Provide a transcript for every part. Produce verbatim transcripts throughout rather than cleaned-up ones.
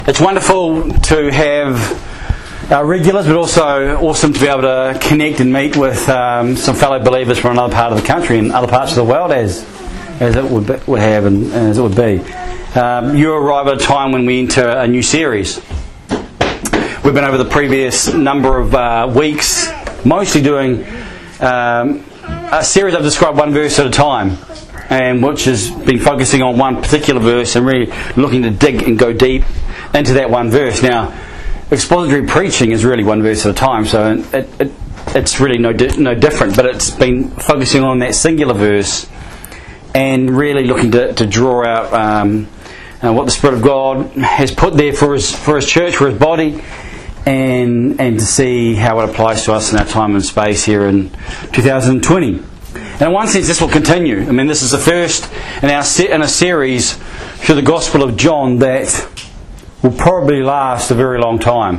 It's wonderful to have our regulars, but also awesome to be able to connect and meet with um, some fellow believers from another part of the country and other parts of the world, as as it would, be, would have and as it would be. Um, you arrive at a time when we enter a new series. We've been over the previous number of uh, weeks, mostly doing um, a series I've described one verse at a time, and which has been focusing on one particular verse and really looking to dig and go deep into that one verse. Now, expository preaching is really one verse at a time, so it, it, it's really no di- no different, but it's been focusing on that singular verse and really looking to, to draw out um, uh, what the Spirit of God has put there for His for His church, for His body, and and to see how it applies to us in our time and space here in two thousand twenty. And in one sense, this will continue. I mean, this is the first in our se- in a series through the Gospel of John that will probably last a very long time.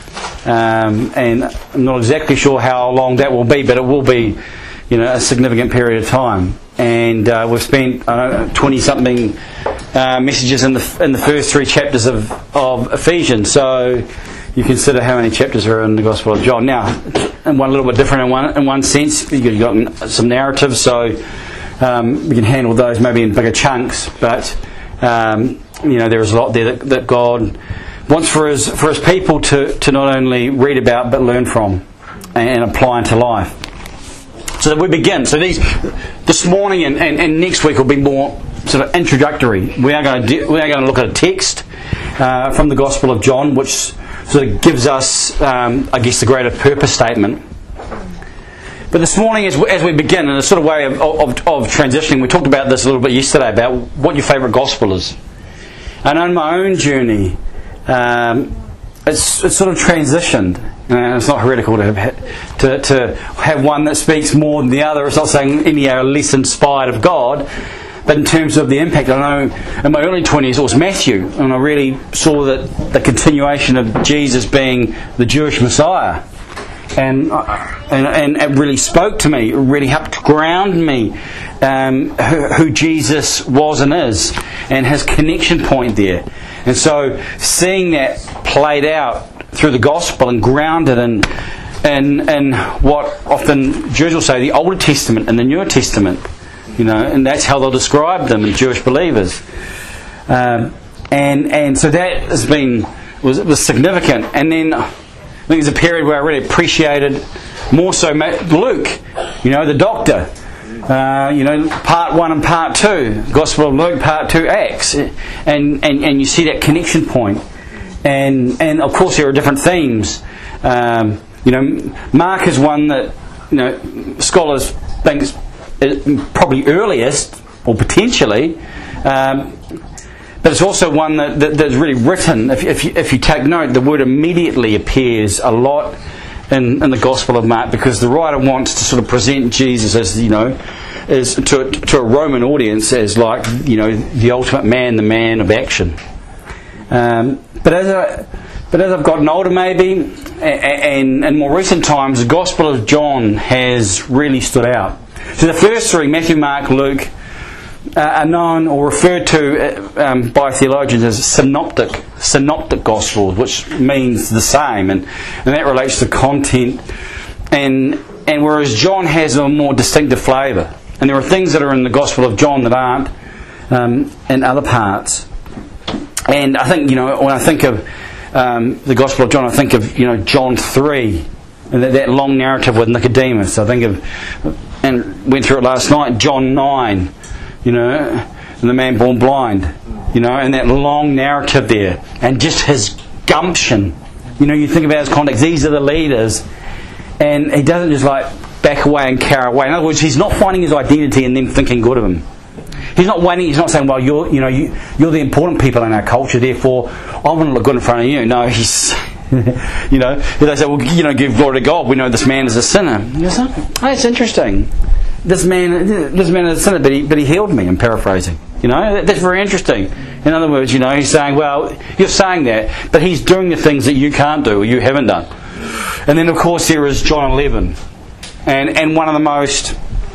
Um, and I'm not exactly sure how long that will be, but it will be, you know, a significant period of time. And uh, we've spent uh, twenty-something uh, messages in the in the first three chapters of, of Ephesians. So you consider how many chapters are in the Gospel of John. Now, and one a little bit different in one in one sense. You've got some narratives, so um, we can handle those maybe in bigger chunks. But um, you know, there is a lot there that, that God wants for His for His people to, to not only read about but learn from and apply into life. So that we begin. So these this morning and, and, and next week will be more sort of introductory. We are going to do, we are going to look at a text uh, from the Gospel of John, which sort of gives us, um, I guess, the greater purpose statement. But this morning, as we, as we begin, in a sort of way of, of, of transitioning, we talked about this a little bit yesterday about what your favourite Gospel is. And on my own journey, um, it's, it's sort of transitioned. And it's not heretical to have, to, to have one that speaks more than the other. It's not saying any are less inspired of God. But in terms of the impact, I know in my early twenties it was Matthew, and I really saw that the continuation of Jesus being the Jewish Messiah, and and, and it really spoke to me. It really helped ground me um, who, who Jesus was and is, and his connection point there. And so seeing that played out through the gospel and grounded in in, in what often Jews will say the Older Testament and the Newer Testament. You know, and that's how they'll describe them as Jewish believers. Um, and and so that has been was was significant. And then I think there's a period where I really appreciated more so Luke, you know, the doctor. Uh, you know, part one and part two, Gospel of Luke, part two, Acts, and and and you see that connection point. And and of course there are different themes. Um, you know, Mark is one that, you know, scholars think probably earliest, or potentially, um, but it's also one that, that that's really written. If, if, you, if you take note, the word immediately appears a lot in, in the Gospel of Mark, because the writer wants to sort of present Jesus as, you know, as to, to a Roman audience as like, you know, the ultimate man, the man of action. Um, but as I, but as I've gotten older, maybe, and in more recent times, the Gospel of John has really stood out. So the first three, Matthew, Mark, Luke, uh, are known or referred to uh, um, by theologians as synoptic, synoptic gospels, which means the same, and, and that relates to content. And and whereas John has a more distinctive flavour, and there are things that are in the Gospel of John that aren't um, in other parts. And I think, you know, when I think of um, the Gospel of John, I think of, you know, John three. And that, that long narrative with Nicodemus. I think of, and went through it last night, John nine, you know, and the man born blind, you know, and that long narrative there, and just his gumption. You know, you think about his context, these are the leaders, and he doesn't just like back away and carry away. In other words, he's not finding his identity in them thinking good of him. He's not waiting. He's not saying, "Well, you're, you know, you, you're the important people in our culture, therefore I want to look good in front of you." No, he's, you know, they say, "Well, you know, give glory to God. We know this man is a sinner." You say, "Oh, it's interesting. This man, this man is a sinner, but he, but he healed me." I'm paraphrasing. You know, that's very interesting. In other words, you know, he's saying, "Well, you're saying that, but he's doing the things that you can't do or you haven't done." And then, of course, there is John eleven, and and one of the most,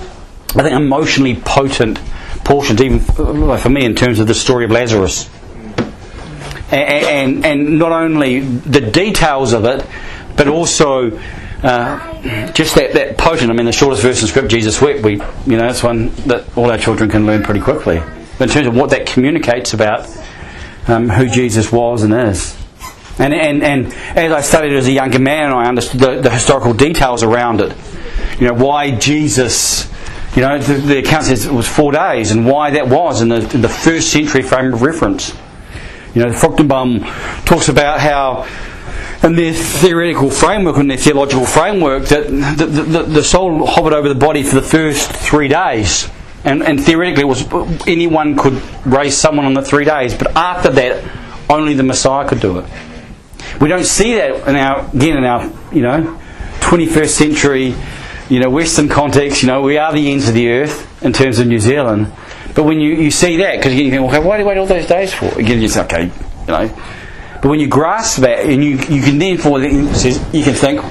I think, emotionally potent portions, even for me, in terms of the story of Lazarus. and, and, and not only the details of it, but also uh, just that, that potent. I mean, the shortest verse in Scripture, Jesus wept. We, you know, it's one that all our children can learn pretty quickly. But in terms of what that communicates about um, who Jesus was and is. And, and and as I studied as a younger man, I understood the, the historical details around it. You know, why Jesus, you know, the, the account says it was four days, and why that was in the, in the first century frame of reference. You know, Fruchtenbaum talks about how in their theoretical framework, in their theological framework, that the, the, the soul hovered over the body for the first three days. And, and theoretically, it was anyone could raise someone on the three days, but after that, only the Messiah could do it. We don't see that in our again in our you know twenty-first century you know Western context. You know, we are the ends of the earth in terms of New Zealand. But when you, you see that, because you think, okay, why do you wait all those days for? Again, you say, okay, you know. But when you grasp that, and you you can then for you can think,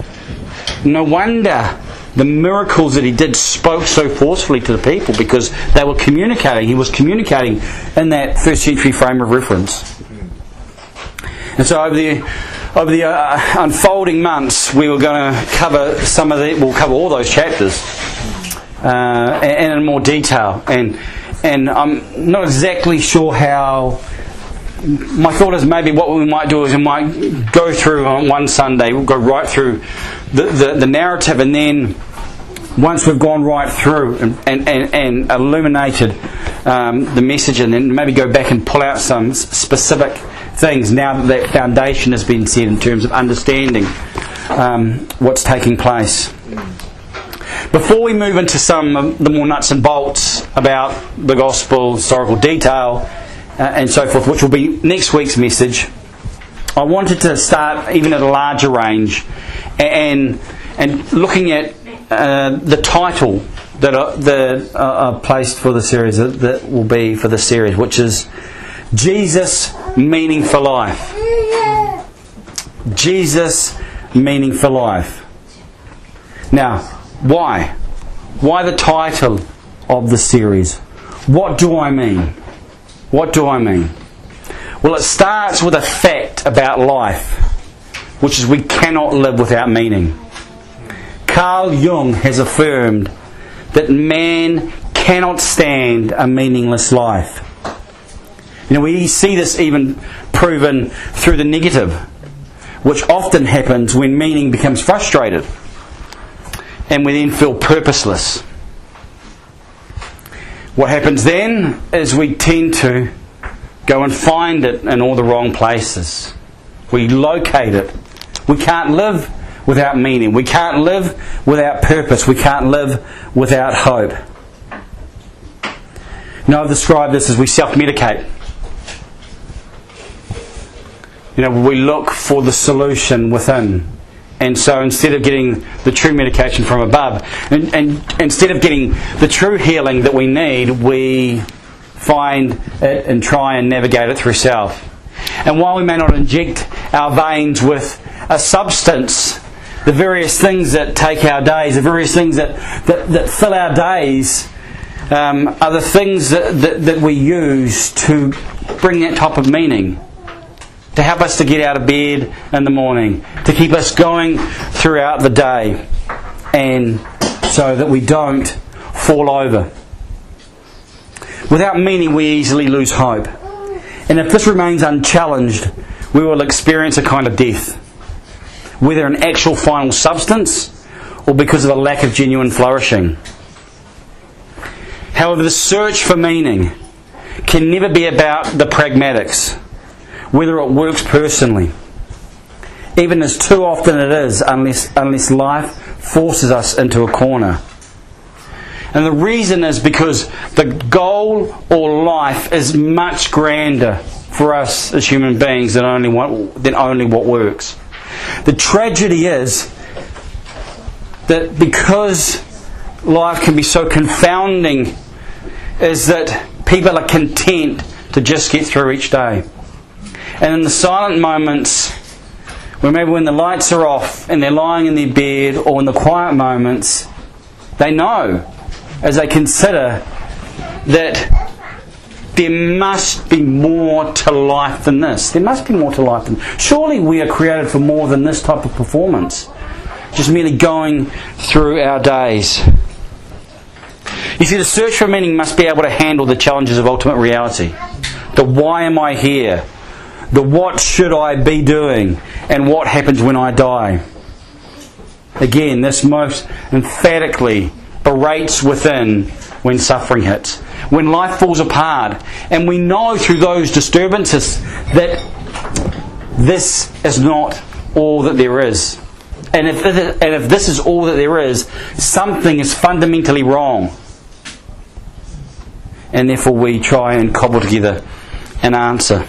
no wonder the miracles that he did spoke so forcefully to the people, because they were communicating. He was communicating in that first century frame of reference. And so over the over the uh, unfolding months, we were going to cover some of the. We'll cover all those chapters, uh, and in more detail. And and I'm not exactly sure how. My thought is maybe what we might do is we might go through on one Sunday. We'll go right through the the, the narrative, and then once we've gone right through and and, and, and illuminated um, the message, and then maybe go back and pull out some specific things now that that foundation has been set in terms of understanding um, what's taking place. Before we move into some of the more nuts and bolts about the gospel, historical detail, uh, and so forth, which will be next week's message, I wanted to start even at a larger range and and looking at uh, the title that are, that are placed for the series, that, that will be for the series, which is Jesus, Meaning for Life. Jesus, Meaning for Life. Now, why? Why the title of the series? What do I mean? What do I mean? Well, it starts with a fact about life, which is we cannot live without meaning. Carl Jung has affirmed that man cannot stand a meaningless life. You know, we see this even proven through the negative, which often happens when meaning becomes frustrated and we then feel purposeless. What happens then is we tend to go and find it in all the wrong places. We locate it. We can't live without meaning. We can't live without purpose. We can't live without hope. Now, I've described this as we self-medicate. You know, we look for the solution within. And so instead of getting the true medication from above, and, and instead of getting the true healing that we need, we find it and try and navigate it through self. And while we may not inject our veins with a substance, the various things that take our days, the various things that, that, that fill our days, um, are the things that, that, that we use to bring that type of meaning. To help us to get out of bed in the morning, to keep us going throughout the day, and so that we don't fall over. Without meaning, we easily lose hope. And if this remains unchallenged, we will experience a kind of death, whether an actual final substance or because of a lack of genuine flourishing. However, the search for meaning can never be about the pragmatics, whether it works personally, even as too often it is, unless unless life forces us into a corner. And the reason is because the goal or life is much grander for us as human beings than only what, than only what works. The tragedy is that because life can be so confounding, is that people are content to just get through each day. And in the silent moments, where maybe when the lights are off and they're lying in their bed, or in the quiet moments, they know, as they consider, that there must be more to life than this. There must be more to life than... Surely we are created for more than this type of performance. Just merely going through our days. You see, the search for meaning must be able to handle the challenges of ultimate reality. The why am I here? The what should I be doing? And what happens when I die? Again, this most emphatically berates within when suffering hits. When life falls apart. And we know through those disturbances that this is not all that there is. And if, and if this is all that there is, something is fundamentally wrong. And therefore we try and cobble together an answer.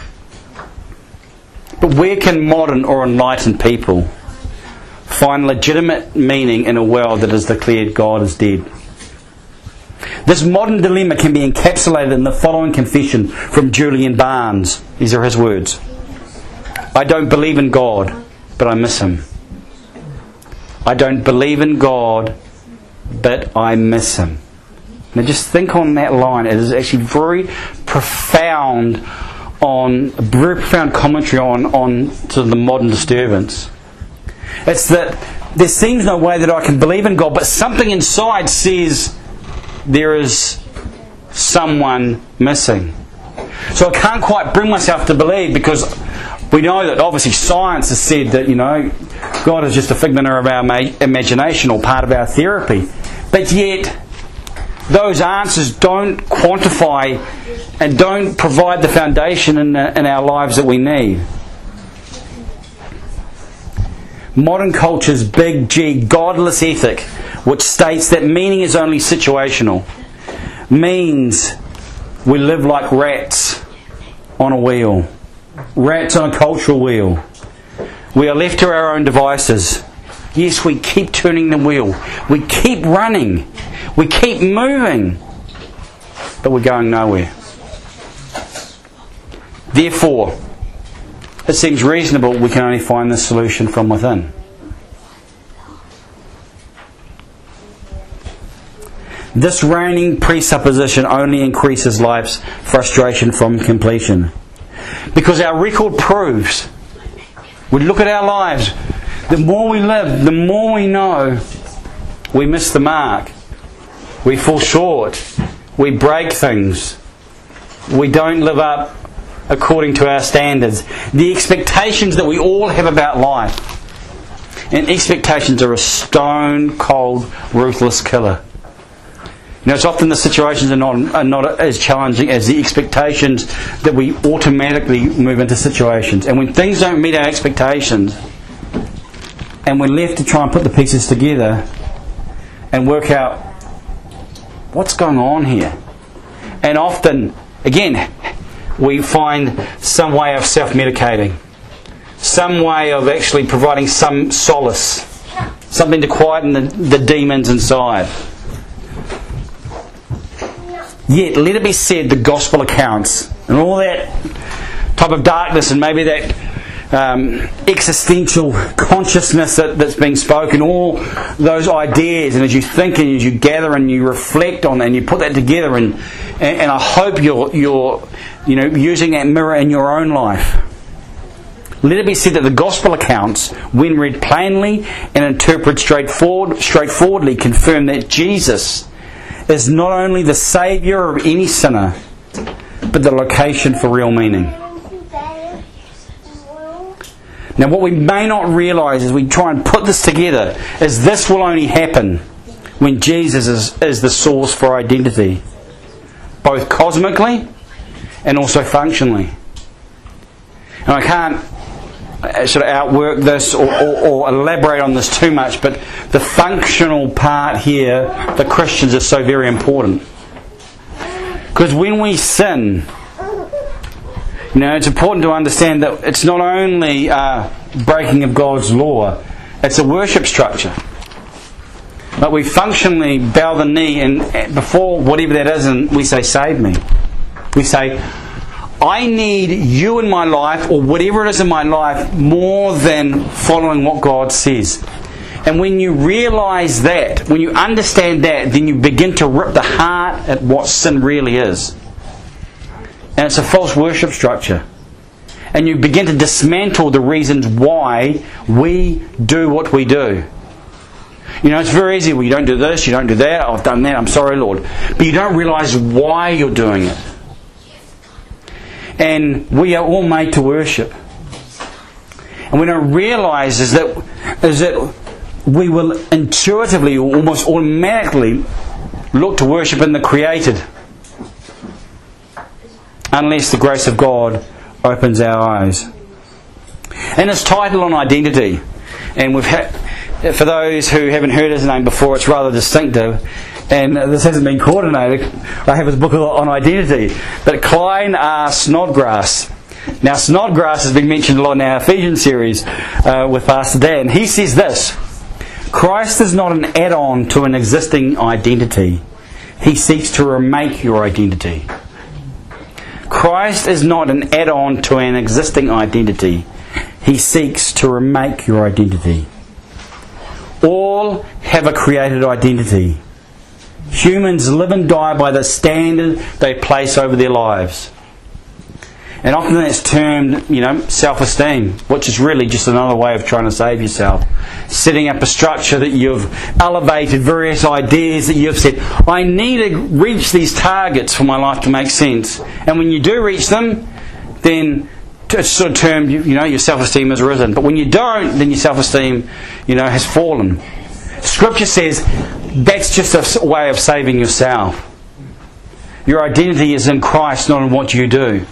But where can modern or enlightened people find legitimate meaning in a world that has declared God is dead? This modern dilemma can be encapsulated in the following confession from Julian Barnes. These are his words. I don't believe in God, but I miss Him. I don't believe in God, but I miss Him. Now just think on that line. It is actually very profound on a very profound commentary on, on to the modern disturbance. It's that there seems no way that I can believe in God, but something inside says there is someone missing. So I can't quite bring myself to believe, because we know that obviously science has said that, you know, God is just a figment of our imagination or part of our therapy. But yet, those answers don't quantify and don't provide the foundation in, the, in our lives that we need. Modern culture's big G, godless ethic, which states that meaning is only situational, means we live like rats on a wheel. Rats on a cultural wheel. We are left to our own devices. Yes, we keep turning the wheel. We keep running. We keep moving. But we're going nowhere. Therefore, it seems reasonable we can only find the solution from within. This reigning presupposition only increases life's frustration from completion. Because our record proves, we look at our lives, the more we live, the more we know we miss the mark. We fall short. We break things. We don't live up according to our standards. The expectations that we all have about life. And expectations are a stone cold, ruthless killer. You know, it's often the situations are not, are not as challenging as the expectations that we automatically move into situations. And when things don't meet our expectations, and we're left to try and put the pieces together and work out what's going on here. And often, again, we find some way of self-medicating, some way of actually providing some solace, something to quieten the, the demons inside. Yet, let it be said, the gospel accounts and all that type of darkness and maybe that um, existential consciousness that, that's being spoken, all those ideas, and as you think and as you gather and you reflect on that and you put that together, and and, and I hope you're you're you know using that mirror in your own life. Let it be said that the gospel accounts, when read plainly and interpreted straightforward, straightforwardly, confirm that Jesus is not only the saviour of any sinner, but the location for real meaning. Now, what we may not realise as we try and put this together is this will only happen when Jesus is, is the source for identity, both cosmically and also functionally. And I can't sort of outwork this or, or, or elaborate on this too much, but the functional part here for Christians is so very important. Because when we sin, you know, it's important to understand that it's not only uh, breaking of God's law, it's a worship structure. But we functionally bow the knee and before whatever that is, and we say, save me. We say, I need you in my life, or whatever it is in my life, more than following what God says. And when you realise that, when you understand that, then you begin to rip the heart at what sin really is. And it's a false worship structure. And you begin to dismantle the reasons why we do what we do. You know, it's very easy. Well, you don't do this, you don't do that, I've done that, I'm sorry, Lord. But you don't realise why you're doing it. And we are all made to worship. And we don't realise is that, is that we will intuitively, or almost automatically, look to worship in the created. Unless the grace of God opens our eyes. And it's titled on identity. And we've had, for those who haven't heard his name before, it's rather distinctive. And this hasn't been coordinated. I have his book on identity. But Klein R. Snodgrass. Now, Snodgrass has been mentioned a lot in our Ephesians series uh, with Pastor Dan. He says this: Christ is not an add-on to an existing identity. He seeks to remake your identity. Christ is not an add-on to an existing identity. He seeks to remake your identity. All have a created identity. Humans live and die by the standard they place over their lives. And often that's termed, you know, self-esteem, which is really just another way of trying to save yourself. Setting up a structure that you've elevated, various ideas that you've said, I need to reach these targets for my life to make sense. And when you do reach them, then it's sort of termed, you know, your self-esteem has risen. But when you don't, then your self-esteem, you know, has fallen. Scripture says that's just a way of saving yourself. Your identity is in Christ, not in what you do.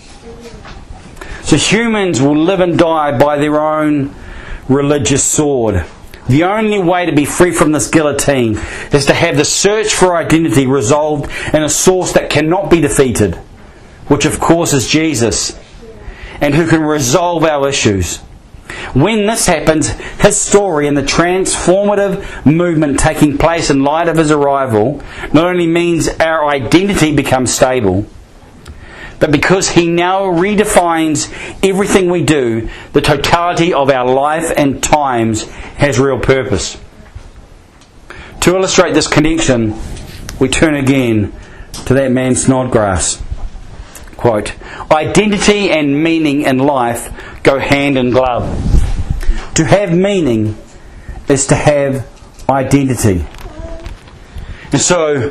So humans will live and die by their own religious sword. The only way to be free from this guillotine is to have the search for identity resolved in a source that cannot be defeated, which of course is Jesus, and who can resolve our issues. When this happens, his story and the transformative movement taking place in light of his arrival not only means our identity becomes stable, but because he now redefines everything we do, the totality of our life and times has real purpose. To illustrate this connection, we turn again to that man Snodgrass. Quote, identity and meaning in life go hand in glove. To have meaning is to have identity. And so,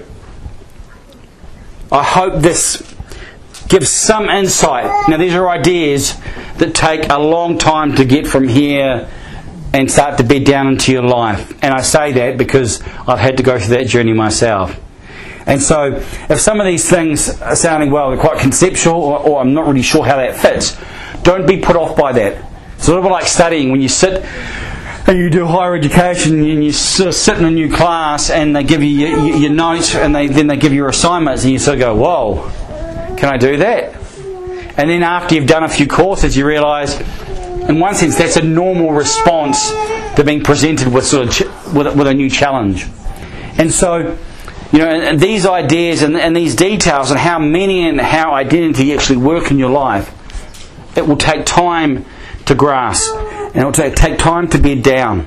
I hope this gives some insight. Now these are ideas that take a long time to get from here and start to bed down into your life. And I say that because I've had to go through that journey myself. And so if some of these things are sounding, well, they're quite conceptual, or, or I'm not really sure how that fits, don't be put off by that. It's a little bit like studying. When you sit and you do higher education and you sort of sit in a new class and they give you your, your notes and they, then they give you your assignments and you sort of go, whoa, can I do that? And then after you've done a few courses, you realise, in one sense, that's a normal response to being presented with sort of ch- with, with a new challenge. And so, you know, and, and these ideas and, and these details and how meaning and how identity actually work in your life, it will take time to grasp, and it will take, take time to bed down.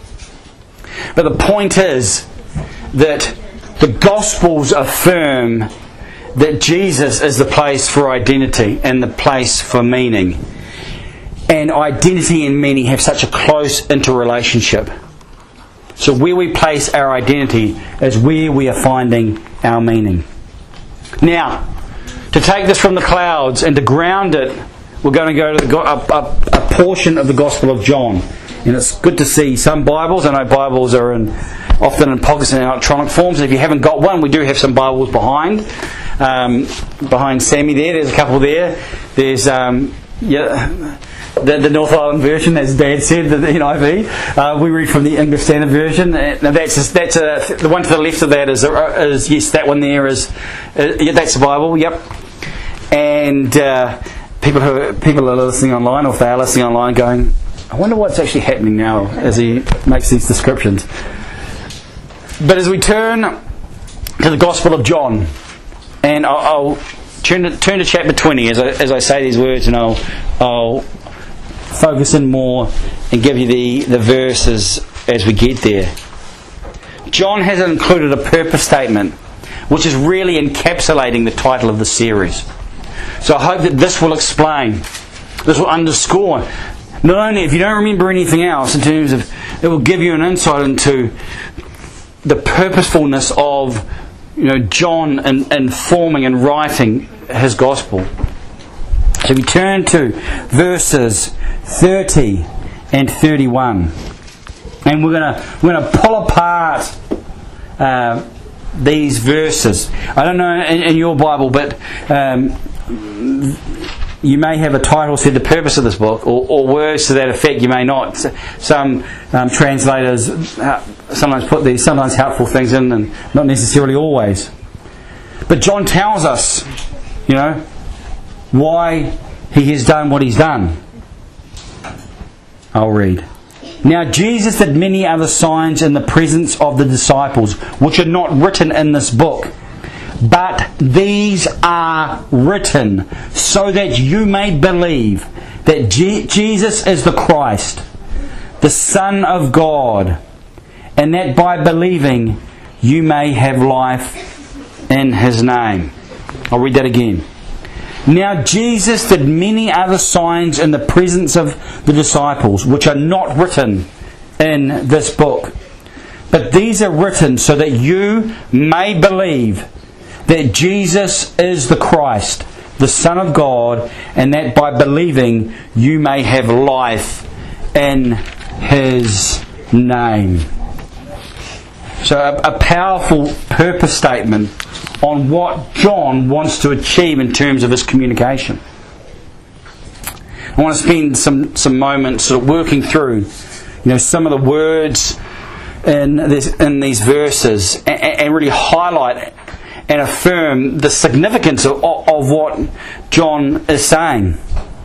But the point is that the Gospels affirm that Jesus is the place for identity and the place for meaning. And identity and meaning have such a close interrelationship. So where we place our identity is where we are finding our meaning. Now, to take this from the clouds and to ground it, we're going to go to the, a, a, a portion of the Gospel of John. And it's good to see some Bibles. I know Bibles are in, often in pockets in electronic forms. If you haven't got one, we do have some Bibles behind. Um, behind Sammy there, there's a couple there. There's um, yeah, the, the North Island version, as Dad said, the N I V. Uh, we read from the English Standard Version. Now that's a, that's a, the one to the left of that is, is yes, that one there is, uh, yeah, that's the Bible. Yep. And uh, people who people are listening online, or if they are listening online, going, I wonder what's actually happening now as he makes these descriptions. But as we turn to the Gospel of John, and I'll, I'll turn to, turn to chapter twenty as I, as I say these words, and I'll, I'll focus in more and give you the, the verses as we get there. John has included a purpose statement, which is really encapsulating the title of the series. So I hope that this will explain, this will underscore, not only if you don't remember anything else in terms of, it will give you an insight into the purposefulness of, you know, John in, in forming and writing his gospel. So we turn to verses thirty and thirty-one, and we're gonna we're gonna pull apart uh, these verses. I don't know in, in your Bible, but um, you may have a title said the purpose of this book, or, or words to that effect. You may not. Some um, translators uh, sometimes put these sometimes helpful things in, and not necessarily always. But John tells us, you know, why he has done what he's done. I'll read. Now Jesus did many other signs in the presence of the disciples, which are not written in this book. But these are written so that you may believe that Je- Jesus is the Christ, the Son of God, and that by believing you may have life in His name. I'll read that again. Now Jesus did many other signs in the presence of the disciples, which are not written in this book. But these are written so that you may believe that Jesus is the Christ, the Son of God, and that by believing you may have life in His name. So a, a powerful purpose statement on what John wants to achieve in terms of his communication. I want to spend some, some moments sort of working through, you know, some of the words in this, in these verses, and, and really highlight and affirm the significance of, of what John is saying.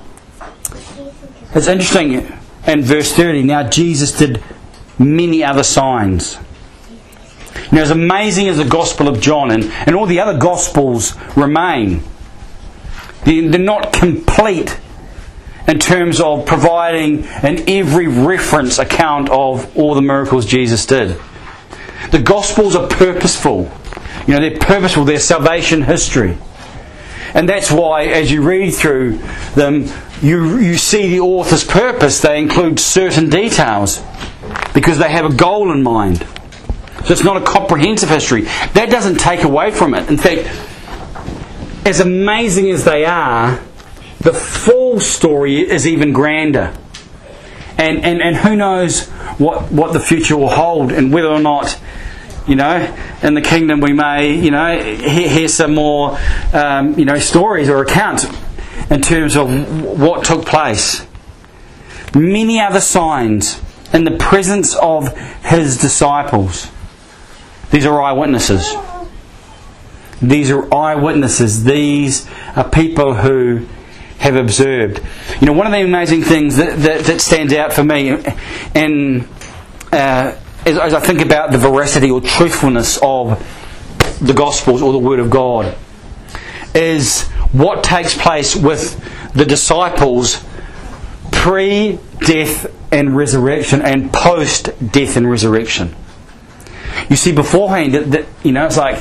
It's interesting in verse thirty. Now Jesus did many other signs. You know, as amazing as the Gospel of John and, and all the other Gospels remain, they're not complete in terms of providing an every reference account of all the miracles Jesus did. The Gospels are purposeful. You know, they're purposeful, they're salvation history. And that's why as you read through them, you, you see the author's purpose. They include certain details because they have a goal in mind. So it's not a comprehensive history. That doesn't take away from it. In fact, as amazing as they are, the full story is even grander. And and, and who knows what, what the future will hold, and whether or not, you know, in the kingdom we may, you know, hear, hear some more, um, you know, stories or accounts in terms of what took place. Many other signs in the presence of His disciples. These are eyewitnesses. These are eyewitnesses. These are people who have observed. You know, one of the amazing things that, that, that stands out for me, and uh, as, as I think about the veracity or truthfulness of the Gospels or the Word of God, is what takes place with the disciples pre-death and resurrection and post-death and resurrection. You see, beforehand, that, that, you know, it's like,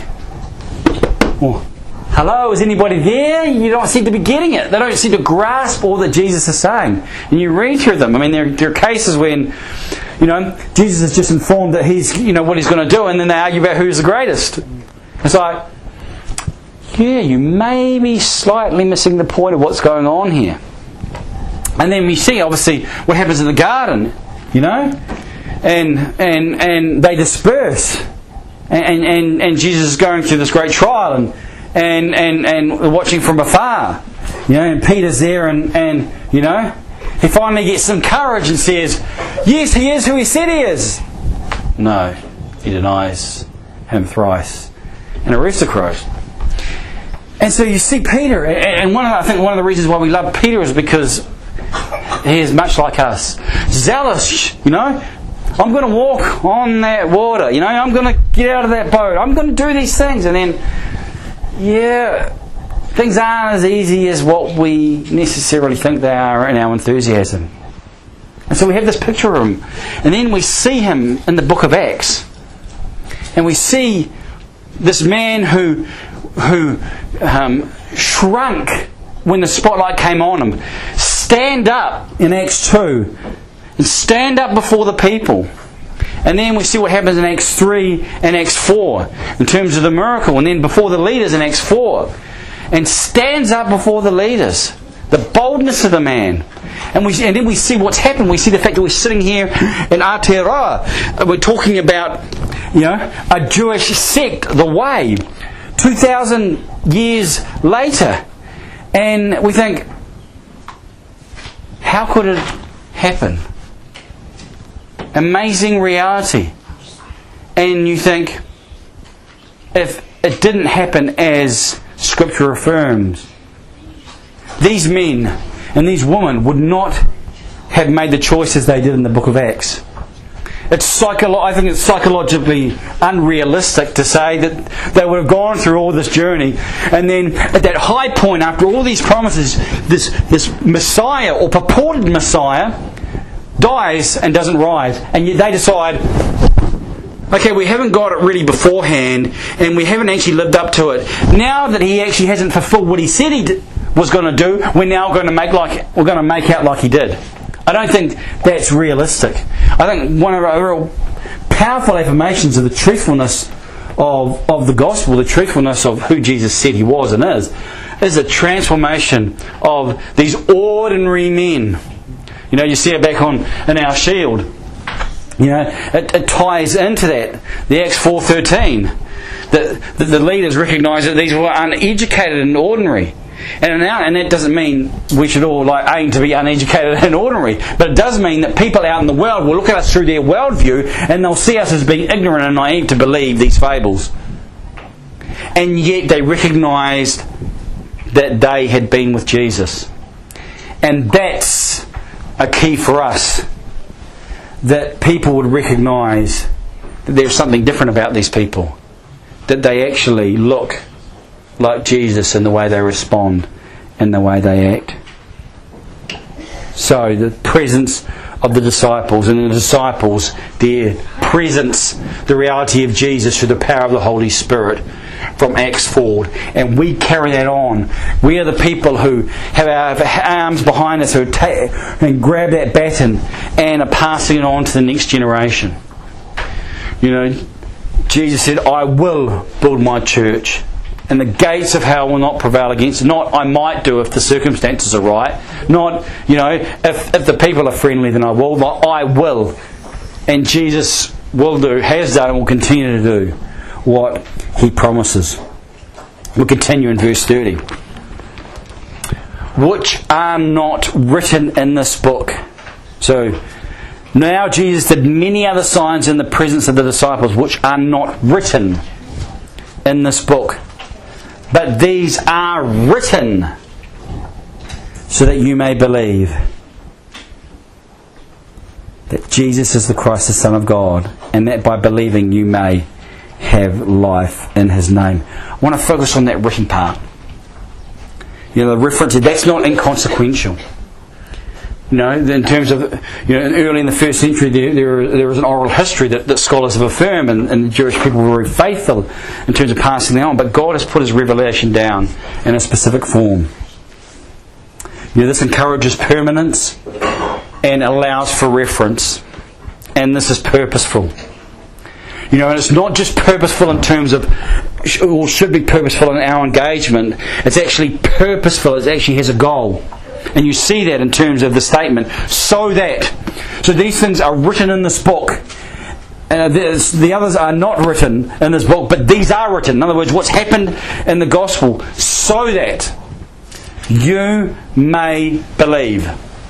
oh, hello, is anybody there? You don't seem to be getting it. They don't seem to grasp all that Jesus is saying. And you read through them. I mean, there, there are cases when, you know, Jesus is just informed that he's, you know, what he's going to do, and then they argue about who's the greatest. It's like, yeah, you may be slightly missing the point of what's going on here. And then we see, obviously, what happens in the garden, you know? And and and they disperse, and and and Jesus is going through this great trial, and and and and watching from afar, you know. And Peter's there, and and you know, he finally gets some courage and says, "Yes, he is who he said he is." No, he denies him thrice, and a rooster crows. And so you see Peter, and one of the, I think one of the reasons why we love Peter is because he is much like us, zealous, you know. I'm going to walk on that water, you know, I'm going to get out of that boat, I'm going to do these things, and then, yeah, things aren't as easy as what we necessarily think they are in our enthusiasm. And so we have this picture of him, and then we see him in the book of Acts, and we see this man who, who um, shrunk when the spotlight came on them, stand up in Acts two and stand up before the people. And then we see what happens in Acts three and Acts four in terms of the miracle, and then before the leaders in Acts four, and stands up before the leaders. The boldness of the man. And we and then we see what's happened. We see the fact that we're sitting here in Aotearoa. We're talking about, you know, a Jewish sect, the Way, two thousand years later. And we think, how could it happen? Amazing reality. And you think, if it didn't happen as Scripture affirms, these men and these women would not have made the choices they did in the book of Acts. It's psycholo- I think it's psychologically unrealistic to say that they would have gone through all this journey, and then at that high point, after all these promises, this, this Messiah or purported Messiah dies and doesn't rise, and yet they decide, okay, we haven't got it really beforehand, and we haven't actually lived up to it. Now that he actually hasn't fulfilled what he said he did, was going to do, we're now going to make like we're going to make out like he did. I don't think that's realistic. I think one of our real powerful affirmations of the truthfulness of of the gospel, the truthfulness of who Jesus said he was and is, is a transformation of these ordinary men. You know, you see it back on in our shield. You know, it, it ties into that. The Acts four thirteen. That the, the leaders recognise that these were uneducated and ordinary. And, now, and that doesn't mean we should all like aim to be uneducated and ordinary, but it does mean that people out in the world will look at us through their worldview, and they'll see us as being ignorant and naive to believe these fables. And yet they recognised that they had been with Jesus. And that's a key for us, that people would recognise that there's something different about these people, that they actually look like Jesus in the way they respond and the way they act. So the presence of the disciples, and the disciples, their presence, the reality of Jesus through the power of the Holy Spirit from Acts four, and we carry that on. We are the people who have our arms behind us, who take and grab that baton and are passing it on to the next generation. You know, Jesus said, I will build my church, and the gates of hell will not prevail against it. Not I might do if the circumstances are right. Not, you know, if, if the people are friendly, then I will. But I will. And Jesus will do, has done, and will continue to do what He promises. We'll continue in verse thirty. Which are not written in this book. So, now Jesus did many other signs in the presence of the disciples, which are not written in this book. But these are written so that you may believe that Jesus is the Christ, the Son of God, and that by believing you may have life in His name. I want to focus on that written part. You know, the reference, that's not inconsequential. You know, in terms of, you know, early in the first century, there there, there was an oral history that, that scholars have affirmed, and, and the Jewish people were very faithful in terms of passing that on. But God has put His revelation down in a specific form. You know, this encourages permanence and allows for reference, and this is purposeful. You know, and it's not just purposeful in terms of, or should be purposeful in our engagement. It's actually purposeful. It actually has a goal. And you see that in terms of the statement, so that. So these things are written in this book. Uh, the others are not written in this book, but these are written. In other words, what's happened in the gospel, so that you may believe.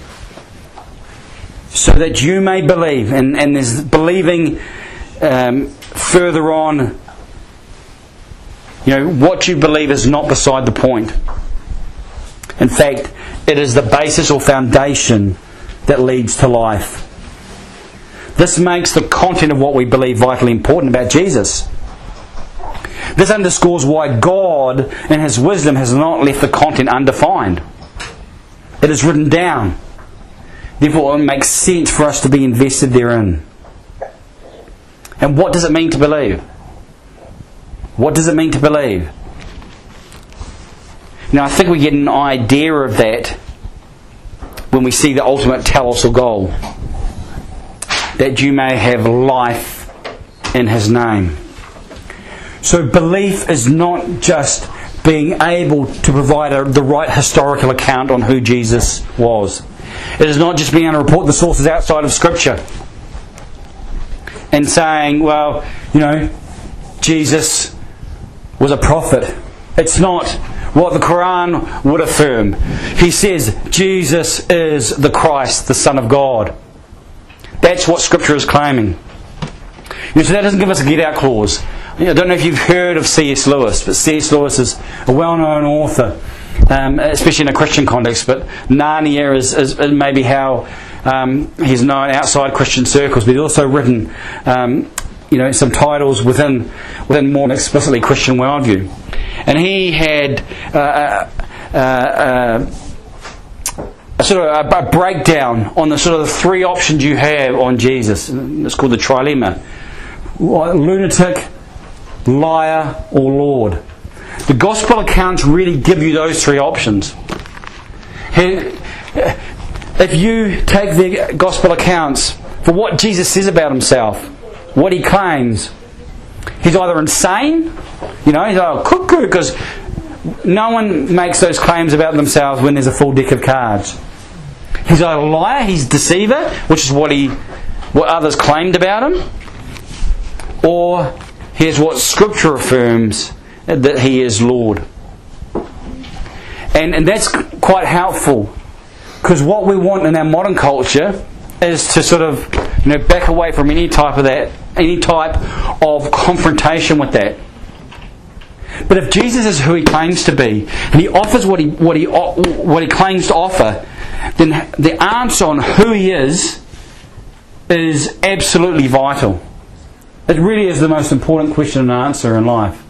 So that you may believe. And, and there's believing um, further on. You know, what you believe is not beside the point. In fact, it is the basis or foundation that leads to life. This makes the content of what we believe vitally important about Jesus. This underscores why God, in His wisdom, has not left the content undefined. It is written down. Therefore, it makes sense for us to be invested therein. And what does it mean to believe? What does it mean to believe? You know, I think we get an idea of that when we see the ultimate telos or goal. That you may have life in His name. So belief is not just being able to provide a, the right historical account on who Jesus was. It is not just being able to report the sources outside of Scripture and saying, well, you know, Jesus was a prophet. It's not what the Quran would affirm. He says Jesus is the Christ, the Son of God. That's what Scripture is claiming. You know, so that doesn't give us a get out clause. You know, I don't know if you've heard of C S Lewis, but C S Lewis is a well-known author, um, especially in a Christian context. But Narnia is, is, is maybe how um, he's known outside Christian circles. But he's also written, um, you know, some titles within within more explicitly Christian worldview. And he had uh, uh, uh, a sort of a, a breakdown on the sort of three options you have on Jesus. It's called the trilemma: lunatic, liar, or Lord. The Gospel accounts really give you those three options. If you take the Gospel accounts for what Jesus says about Himself, what He claims, He's either insane, you know, he's like cuckoo, because no one makes those claims about themselves when there's a full deck of cards. He's either a liar, he's a deceiver, which is what he, what others claimed about him, or here's what Scripture affirms, that He is Lord. And and that's quite helpful, because what we want in our modern culture is to sort of, you know, back away from any type of that, any type of confrontation with that. But if Jesus is who He claims to be, and He offers what he what he what he claims to offer, then the answer on who He is is absolutely vital. It really is the most important question and answer in life.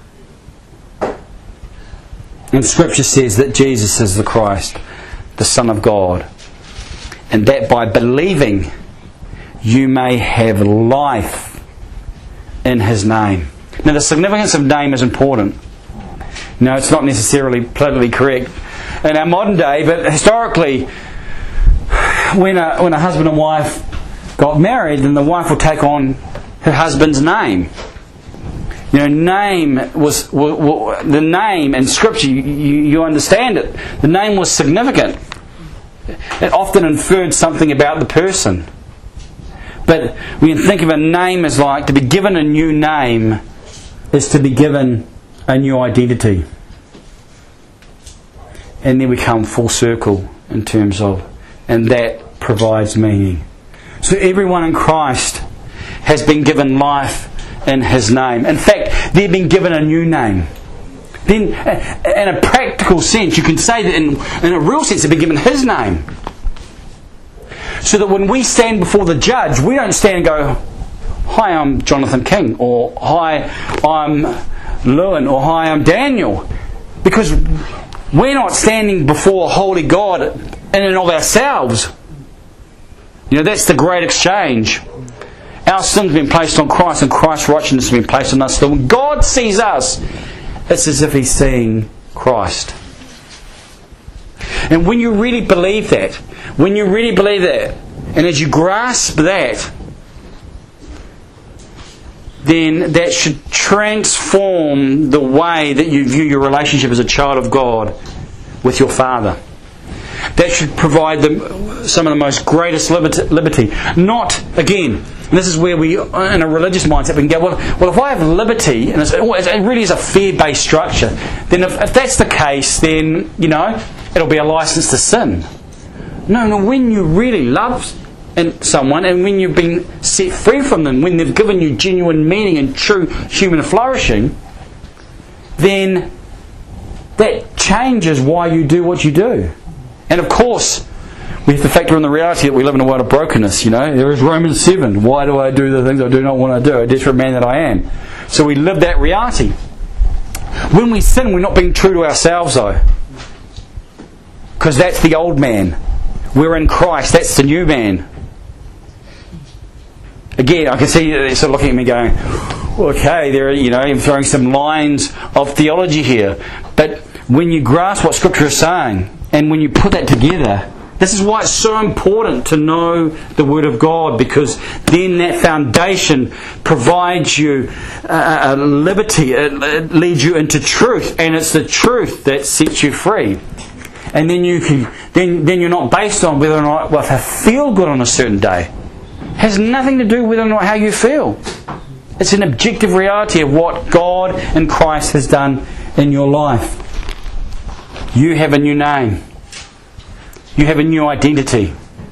And Scripture says that Jesus is the Christ, the Son of God, and that by believing you may have life in His name. Now, the significance of name is important. No, it's not necessarily politically correct in our modern day, but historically, when a, when a husband and wife got married, then the wife would take on her husband's name. You know, name was, w- w- the name in Scripture, you, you understand it. The name was significant. It often inferred something about the person. But we can think of a name as like, to be given a new name is to be given a new identity. And then we come full circle in terms of, and that provides meaning. So everyone in Christ has been given life in His name. In fact, they've been given a new name. Then, in a practical sense, you can say that in, in a real sense, they've been given His name. So that when we stand before the judge, we don't stand and go, "Hi, I'm Jonathan King," or "Hi, I'm Lewin," or "Hi, I'm Daniel." Because we're not standing before a holy God in and of ourselves. You know, that's the great exchange. Our sin's been placed on Christ, and Christ's righteousness has been placed on us. So when God sees us, it's as if He's seeing Christ. And when you really believe that, when you really believe that, and as you grasp that, then that should transform the way that you view your relationship as a child of God with your Father. That should provide them some of the most greatest liberty. Not, again, and this is where we, in a religious mindset, we can go, well, well if I have liberty, and it's, it really is a fear-based structure, then if, if that's the case, then, you know, it'll be a license to sin. No, no, when you really love someone, and when you've been set free from them, when they've given you genuine meaning and true human flourishing, then that changes why you do what you do. And of course, we have to factor in the reality that we live in a world of brokenness. You know, there is Romans seven. Why do I do the things I do not want to do? A desperate man that I am. So we live that reality. When we sin, we're not being true to ourselves, though, because that's the old man. We're in Christ. That's the new man. Again, I can see they're sort of looking at me going, okay, there, you know, I'm throwing some lines of theology here. But when you grasp what Scripture is saying, and when you put that together, this is why it's so important to know the Word of God, because then that foundation provides you a, a liberty. It, it leads you into truth, and it's the truth that sets you free. And then you can, then then you're not based on whether or not, well, if I feel good on a certain day. It has nothing to do with whether or not how you feel. It's an objective reality of what God and Christ has done in your life. You have a new name. You have a new identity.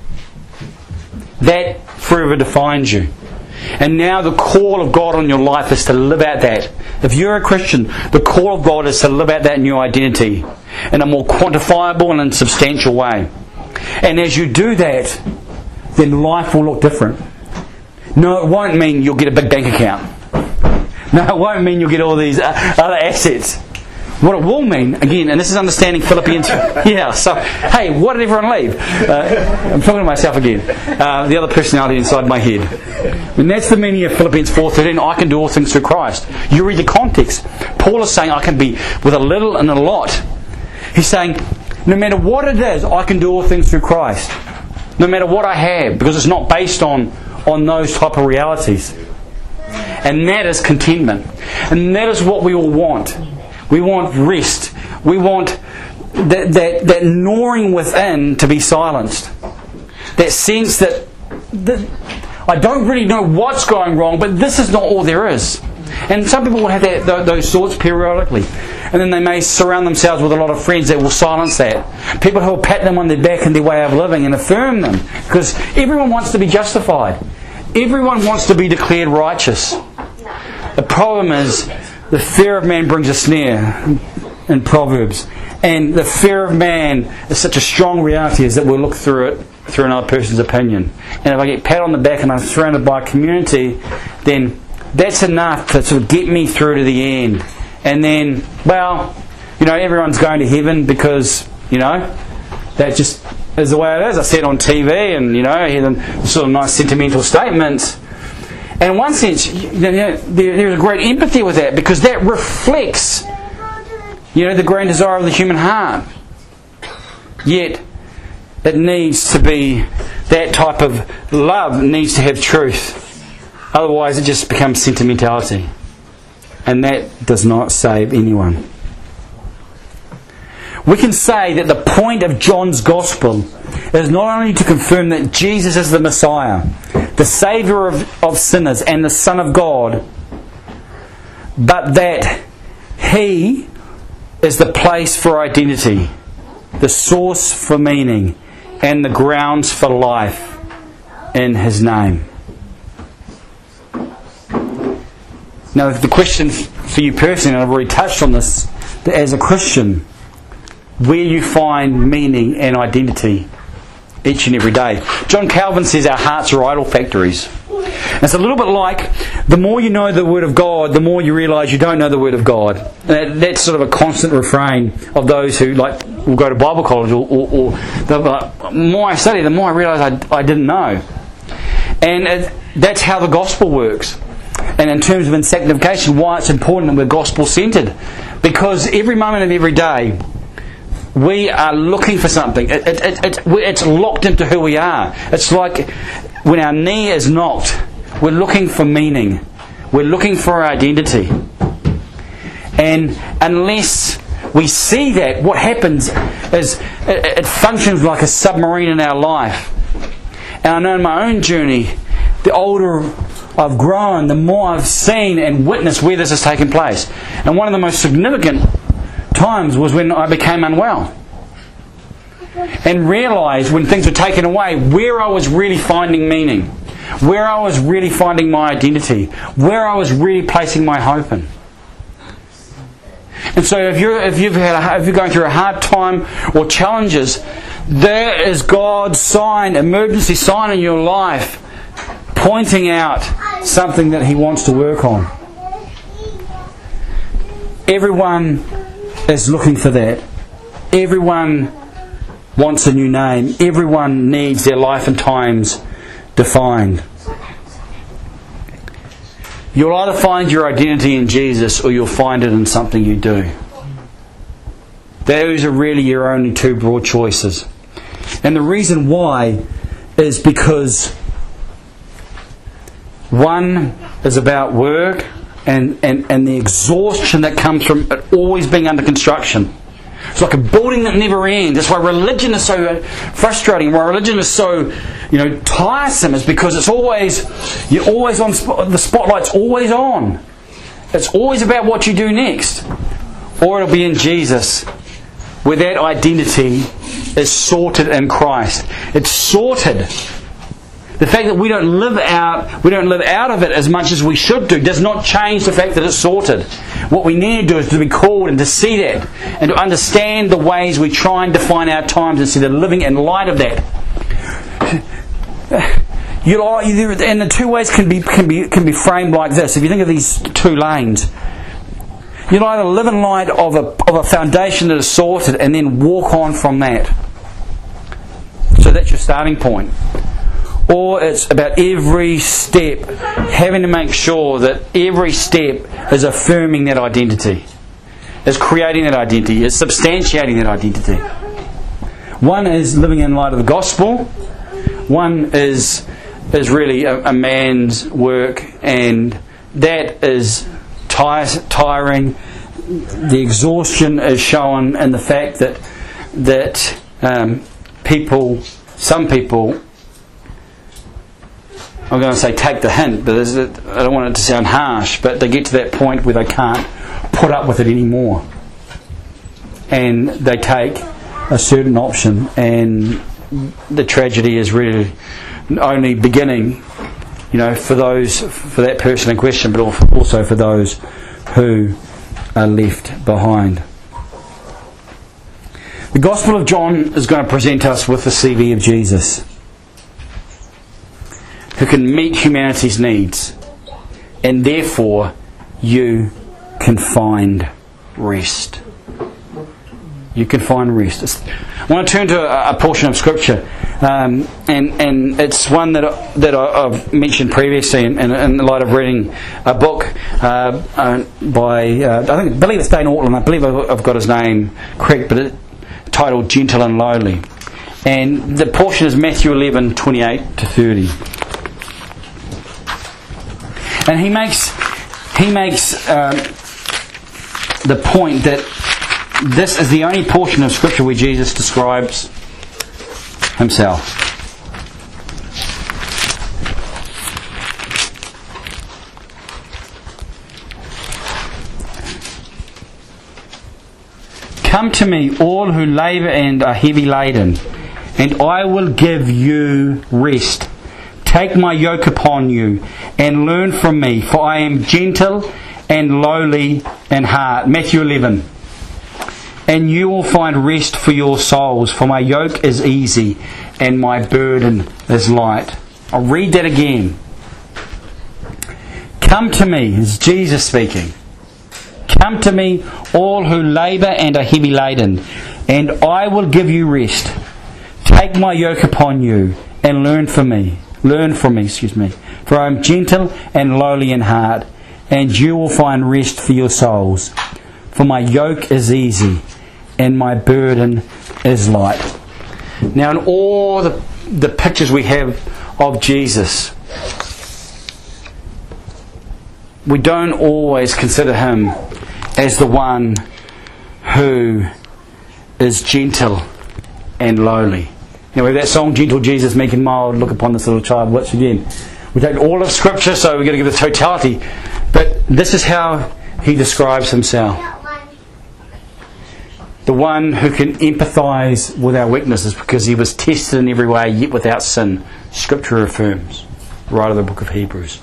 That forever defines you. And now the call of God on your life is to live out that. If you're a Christian, the call of God is to live out that new identity in a more quantifiable and substantial way. And as you do that, then life will look different. No, it won't mean you'll get a big bank account. No, it won't mean you'll get all these other assets. What it will mean, again, and this is understanding Philippians. Yeah, so, hey, why did everyone leave? Uh, I'm talking to myself again. Uh, the other personality inside my head. And that's the meaning of Philippians four thirteen. I can do all things through Christ. You read the context. Paul is saying I can be with a little and a lot. He's saying, no matter what it is, I can do all things through Christ. No matter what I have, because it's not based on, on those type of realities. And that is contentment. And that is what we all want. We want rest. We want that, that, that gnawing within to be silenced. That sense that, that I don't really know what's going wrong, but this is not all there is. And some people will have that, those thoughts periodically. And then they may surround themselves with a lot of friends that will silence that. People who will pat them on their back in their way of living and affirm them. Because everyone wants to be justified. Everyone wants to be declared righteous. The problem is, the fear of man brings a snare in Proverbs. And the fear of man is such a strong reality is that we'll look through it through another person's opinion. And if I get pat on the back and I'm surrounded by a community, then that's enough to sort of get me through to the end. And then, well, you know, everyone's going to heaven because, you know, that just is the way it is. I see it on T V and, you know, I hear them sort of nice sentimental statements. And in one sense, you know, there's a great empathy with that because that reflects, you know, the grand desire of the human heart. Yet, it needs to be, that type of love needs to have truth. Otherwise, it just becomes sentimentality. And that does not save anyone. We can say that the point of John's Gospel is not only to confirm that Jesus is the Messiah, the Saviour of, of sinners and the Son of God, but that He is the place for identity, the source for meaning, and the grounds for life in His name. Now, the question for you personally, and I've already touched on this, that as a Christian, where you find meaning and identity each and every day. John Calvin says our hearts are idol factories. And it's a little bit like the more you know the Word of God, the more you realise you don't know the Word of God. And that, that's sort of a constant refrain of those who like will go to Bible college or, or, or the, the more I study, the more I realise I, I didn't know. And it, that's how the gospel works. And in terms of sanctification, why it's important that we're gospel-centred. Because every moment of every day, we are looking for something. It, it, it, it, it's locked into who we are. It's like when our knee is knocked, we're looking for meaning. We're looking for our identity. And unless we see that, what happens is it, it functions like a submarine in our life. And I know in my own journey, the older I've grown, the more I've seen and witnessed where this has taken place. And one of the most significant times was when I became unwell. And realised when things were taken away, where I was really finding meaning. Where I was really finding my identity. Where I was really placing my hope in. And so if you're if you've had a, if you're going through a hard time or challenges, there is God's sign, emergency sign in your life, pointing out something that He wants to work on. Everyone is looking for that. Everyone wants a new name. Everyone needs their life and times defined. You'll either find your identity in Jesus or you'll find it in something you do. Those are really your only two broad choices. And the reason why is because one is about work and, and, and the exhaustion that comes from it always being under construction. It's like a building that never ends. That's why religion is so frustrating. Why religion is so, you know, tiresome is because it's always, you're always on, the spotlight's always on. It's always about what you do next. Or it'll be in Jesus, where that identity is sorted in Christ. It's sorted. The fact that we don't live out, we don't live out of it as much as we should do, does not change the fact that it's sorted. What we need to do is to be called and to see that, and to understand the ways we try and define our times instead of living in light of that. You know, and the two ways can be can be can be framed like this. If you think of these two lanes, you'll either live in light of a of a foundation that is sorted, and then walk on from that. So that's your starting point. Or it's about every step having to make sure that every step is affirming that identity, is creating that identity, is substantiating that identity. One is living in light of the gospel. One is is really a, a man's work, and that is tires, tiring. The exhaustion is shown in the fact that that um, people, some people, I'm going to say take the hint, but I don't want it to sound harsh, but they get to that point where they can't put up with it anymore. And they take a certain option, and the tragedy is really only beginning, you know, for those, for that person in question, but also for those who are left behind. The Gospel of John is going to present us with the C V of Jesus, who can meet humanity's needs, and therefore you can find rest. You can find rest. I want to turn to a, a portion of Scripture, um, and and it's one that I, that I, I've mentioned previously in, in, in the light of reading a book uh, uh, by uh, I think I believe it's Dane Ortlund. I believe I've, I've got his name correct, but it's titled "Gentle and Lowly," and the portion is Matthew eleven twenty-eight to thirty. And he makes he makes uh, the point that this is the only portion of Scripture where Jesus describes himself. Come to me, all who labour and are heavy laden, and I will give you rest. Take my yoke upon you and learn from me, for I am gentle and lowly in heart. Matthew eleven. And you will find rest for your souls, for my yoke is easy and my burden is light. I'll read that again. Come to me, is Jesus speaking. Come to me, all who labour and are heavy laden, and I will give you rest. Take my yoke upon you and learn from me. Learn from me, excuse me. For I am gentle and lowly in heart, and you will find rest for your souls. For my yoke is easy, and my burden is light. Now, in all the, the pictures we have of Jesus, we don't always consider him as the one who is gentle and lowly. Now, we have that song, Gentle Jesus, Meek and Mild, Look Upon This Little Child. Once again, we take all of Scripture, so we've got to give the totality. But this is how he describes himself. The one who can empathise with our weaknesses because he was tested in every way, yet without sin. Scripture affirms, right of the book of Hebrews.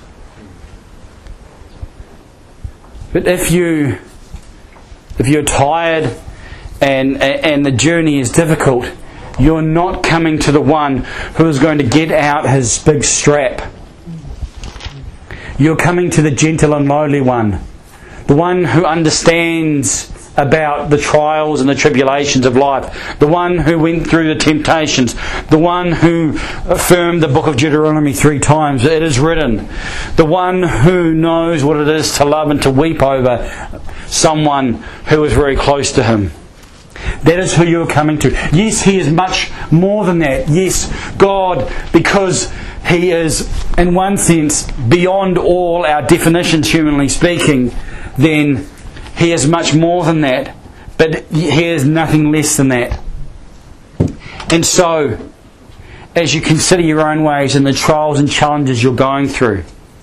But if you, if you're tired and and the journey is difficult, you're not coming to the one who is going to get out his big strap. You're coming to the gentle and lowly one, the one who understands about the trials and the tribulations of life, the one who went through the temptations, the one who affirmed the book of Deuteronomy three times, it is written, the one who knows what it is to love and to weep over someone who is very close to him. That is who you are coming to. Yes, He is much more than that. Yes, God, because He is, in one sense, beyond all our definitions, humanly speaking, then He is much more than that. But He is nothing less than that. And so, as you consider your own ways and the trials and challenges you're going through,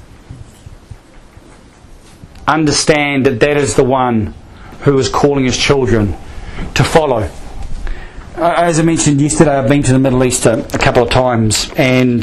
understand that that is the one who is calling His children to follow. As I mentioned yesterday, I've been to the Middle East a, a couple of times, and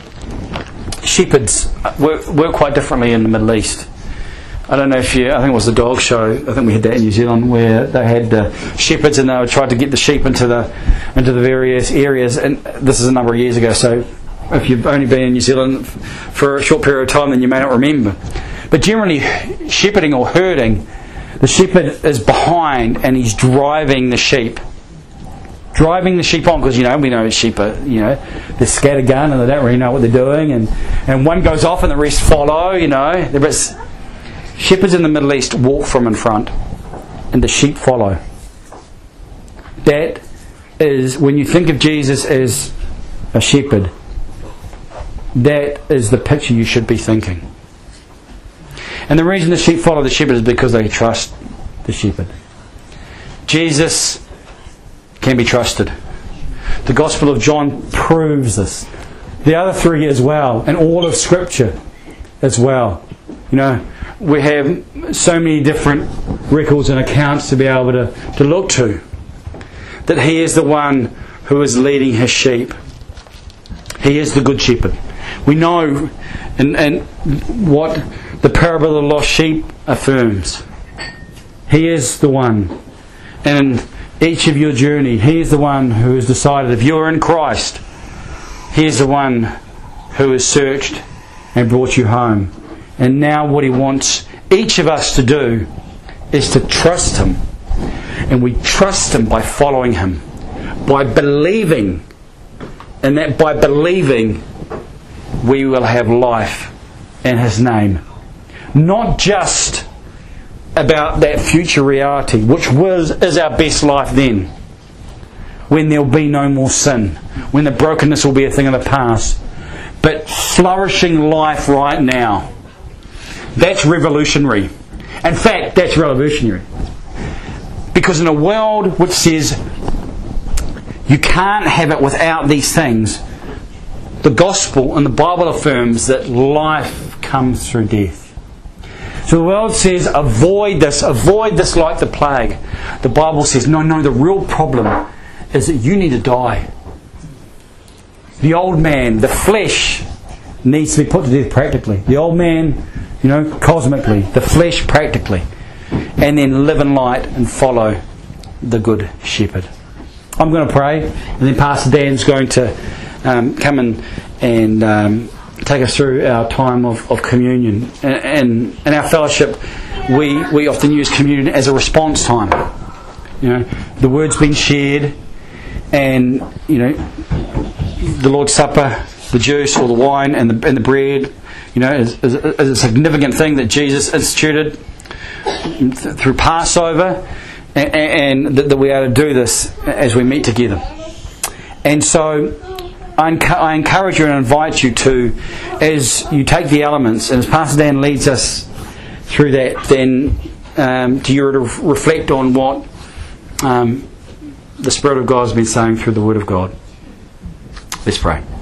shepherds work, work quite differently in the Middle East. I don't know if you, I think it was the dog show, I think we had that in New Zealand, where they had uh, shepherds and they would try to get the sheep into the into the various areas, and this is a number of years ago, so if you've only been in New Zealand for a short period of time, then you may not remember. But generally, shepherding or herding, the shepherd is behind and he's driving the sheep. Driving the sheep on, because, you know, we know sheep are, you know, they're scattergun and they don't really know what they're doing, and, and one goes off and the rest follow, you know. There's, shepherds in the Middle East walk from in front and the sheep follow. That is, when you think of Jesus as a shepherd, that is the picture you should be thinking. And the reason the sheep follow the shepherd is because they trust the shepherd. Jesus can be trusted. The Gospel of John proves this. The other three as well, and all of Scripture as well. You know, we have so many different records and accounts to be able to, to look to. That He is the one who is leading His sheep. He is the Good Shepherd. We know and, and what the parable of the lost sheep affirms. He is the one. And each of your journey, He is the one who has decided, if you're in Christ, He is the one who has searched and brought you home. And now what He wants each of us to do is to trust Him. And we trust Him by following Him, by believing, and that by believing we will have life in His name. Not just about that future reality, which was is our best life then, when there will be no more sin, when the brokenness will be a thing of the past, but flourishing life right now. That's revolutionary. In fact, that's revolutionary. Because in a world which says you can't have it without these things, the Gospel and the Bible affirms that life comes through death. So the world says, avoid this, avoid this like the plague. The Bible says, no, no, the real problem is that you need to die. The old man, the flesh, needs to be put to death practically. The old man, you know, cosmically, the flesh practically. And then live in light and follow the Good Shepherd. I'm going to pray, and then Pastor Dan's going to um, come in and um, take us through our time of, of communion. And, and in our fellowship, we, we often use communion as a response time. You know, the word's been shared, and you know, the Lord's Supper, the juice or the wine and the and the bread, you know, is, is, is a significant thing that Jesus instituted through Passover, and, and that we are to do this as we meet together. And so I, enc- I encourage you and invite you to, as you take the elements, and as Pastor Dan leads us through that, then um, to you to reflect on what um, the Spirit of God has been saying through the Word of God. Let's pray.